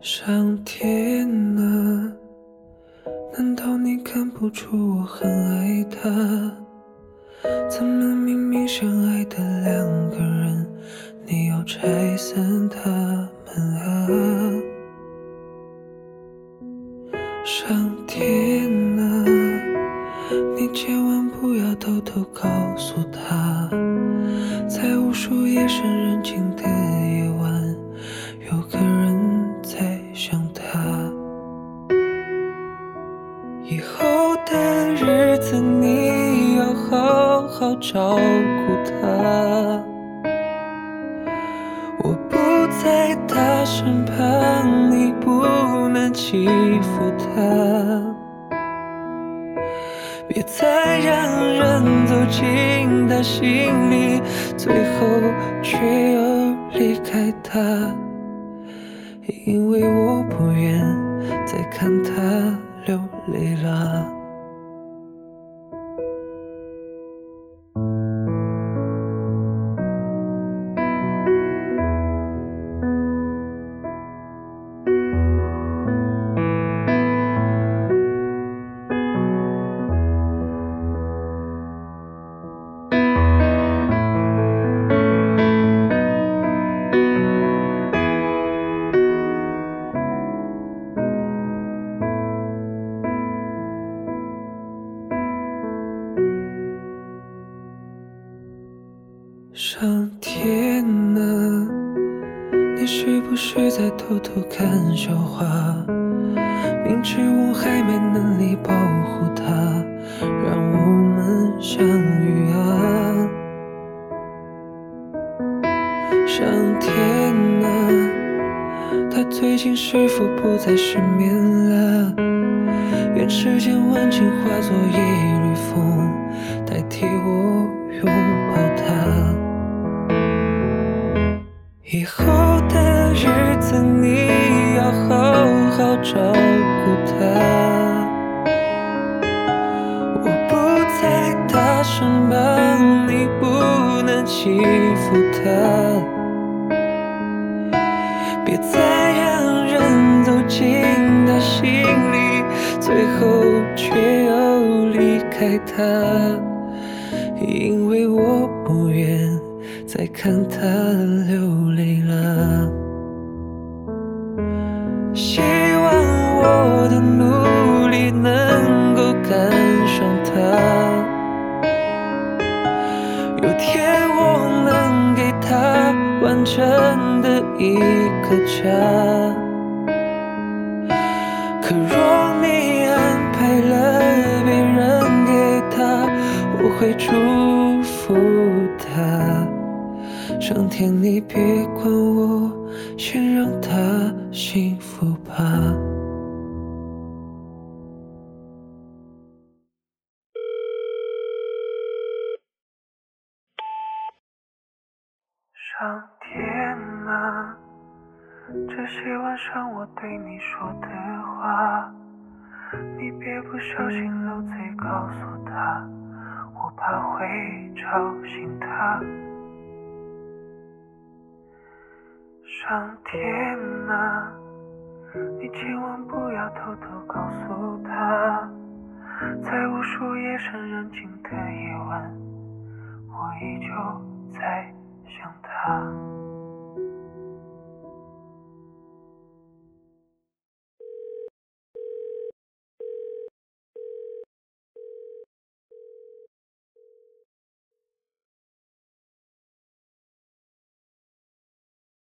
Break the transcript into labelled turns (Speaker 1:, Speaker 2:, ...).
Speaker 1: 上天啊，难道你看不出我很爱他？怎么明明相爱的两个人，你要拆散他们啊？上天啊，你千万不要偷偷告诉他，在无数夜深人静的夜晚，有个人在想他。以后的日子你要好好照顾他，我不在他身旁，你不能欺负他，别再让人走进他心里，最后却又离开他，因为我不愿再看他流泪了。上天啊，你是不是在偷偷看笑话？明知我还没能力保护他，让我们相遇啊！上天啊，他最近是否不在身边了？愿世间万顷化作一缕风，代替我拥抱他。以后的日子你要好好照顾他，我不在他身旁，你不能欺负他，别再让人走进他心里，最后却又离开他，因为我不愿再看他流泪了。希望我的努力能够赶上他，有天我能给他完整的一个家。可若你安排了别人给他，我会祝福他。上天你别管我，先让他幸福吧。上天啊，这些晚上我对你说的话，你别不小心漏嘴告诉他，我怕会吵醒他。上天啊，你千万不要偷偷告诉他，在无数夜深人静的夜晚，我依旧在想他。